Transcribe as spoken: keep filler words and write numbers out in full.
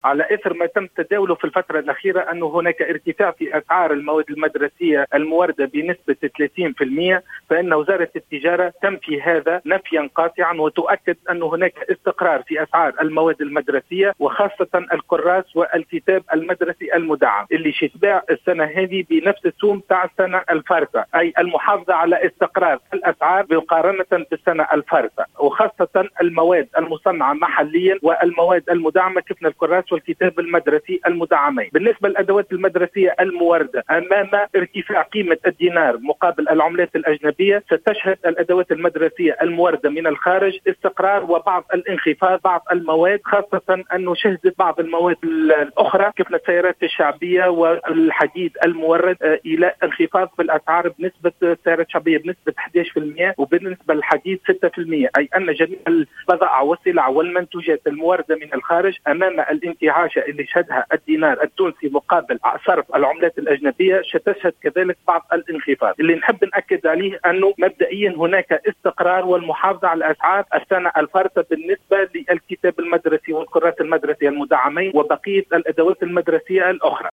على إثر ما تم تداوله في الفترة الأخيرة أنه هناك ارتفاع في أسعار المواد المدرسية الموردة بنسبة ثلاثين بالمئة، فإن وزارة التجارة تنفي هذا نفيا قاطعا وتؤكد أن هناك استقرار في أسعار المواد المدرسية وخاصة الكراس والكتاب المدرسي المدعم اللي شتباع السنة هذه بنفس السوم تاع السنة الفارسة، أي المحافظة على استقرار الأسعار مقارنة بالسنة الفارسة، وخاصة المواد المصنعة محليا والمواد المدعمة كيف الكراس والكتاب المدرسي المدعمين. بالنسبة للأدوات المدرسية الموردة أمام ارتفاع قيمة الدينار مقابل العملات الأجنبية، ستشهد الأدوات المدرسية الموردة من الخارج استقرار وبعض الانخفاض بعض المواد، خاصة أنه شهدت بعض المواد الأخرى كيف السيارات الشعبية والحديد المورد إلى انخفاض في الأسعار بنسبة السيارات الشعبية بنسبة أحد عشر بالمئة وبالنسبة للحديد ستة بالمئة، أي أن جميع البضائع والسلع والمنتوجات الموردة من الخارج أمام الانتعاشة اللي شهدها الدينار التونسي مقابل صرف العملات الأجنبية ستشهد كذلك بعض الانخفاض. اللي نحب نأكد عليه أنه مبدئيا هناك استقرار والمحافظة على أسعار السنة الفارسة بالنسبة للكتاب المدرسي والكرات المدرسية المدعمين وبقية الأدوات المدرسية الأخرى.